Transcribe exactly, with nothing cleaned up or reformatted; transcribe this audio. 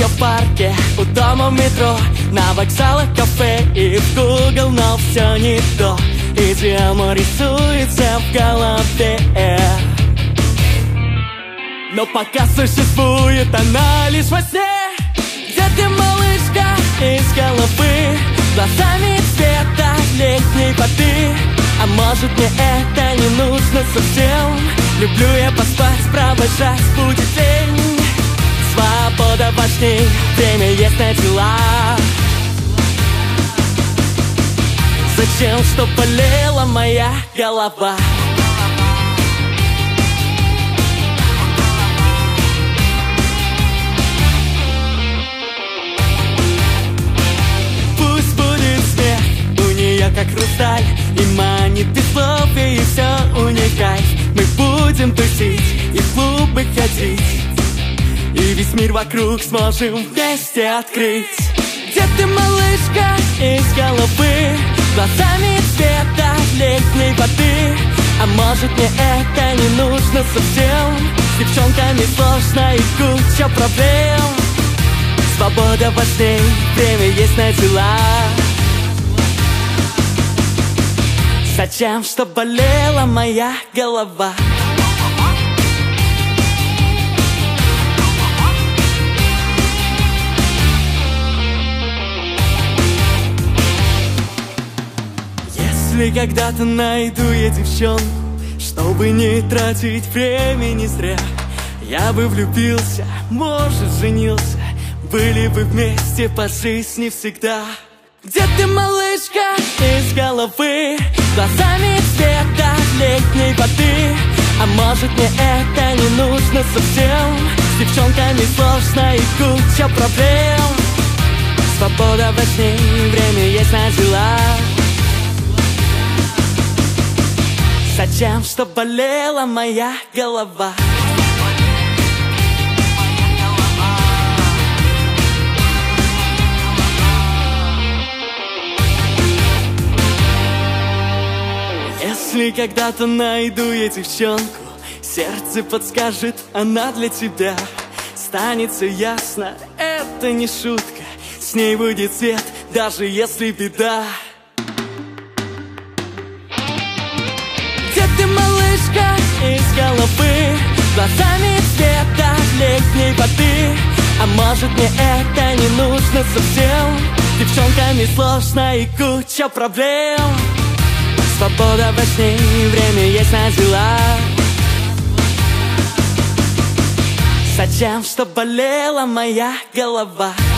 в парке, у дома в метро, на вокзалах, кафе и в Google, но все не то. И дьявол рисуется в голове. Но пока существует она лишь во сне. Где ты, малышка, из головы, глазами цвета летней воды? А может, мне это не нужно совсем? Люблю я поспать, провожать будет день. Свобода важней, время есть на дела. Зачем, чтоб болела моя голова? Пусть будет смех, у нее как хрусталь, и манит без слов, и все у ней кайф. Мы будем тусить и в клубы ходить, и весь мир вокруг сможем вместе открыть. Где ты, малышка, из головы, глазами цвета летней воды? А может, мне это не нужно совсем? С девчонками сложно и куча проблем. Свобода важней, время есть на дела. Зачем, чтоб болела моя голова? Если когда-то найду я девчонку, чтобы не тратить времени зря, я бы влюбился, может, женился, были бы вместе по жизни всегда. Где ты, малышка, из головы, глазами цвета летней воды? А может, мне это не нужно совсем? С девчонками сложно и куча проблем. Свобода важней, время есть на дела. Зачем, чтоб болела моя голова? Если когда-то найду я девчонку, сердце подскажет, она для тебя. Станется ясно, это не шутка, с ней будет свет, даже если беда. Где ты, малышка, из головы, глазами цвета летней воды? А может, мне это не нужно совсем? С девчонками сложно и куча проблем. Свобода важней, время есть на дела. Зачем, чтоб болела моя голова?